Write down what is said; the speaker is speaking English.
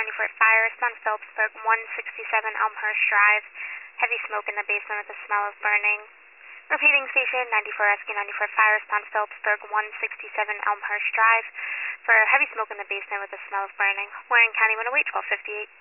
94 fire, respond Phillipsburg, 167 Elmhurst Drive. Heavy smoke in the basement with a smell of burning. Repeating station, 94 Rescue 94 fire, respond Phillipsburg, 167 Elmhurst Drive for heavy smoke in the basement with a smell of burning. Warren County 108, 1258.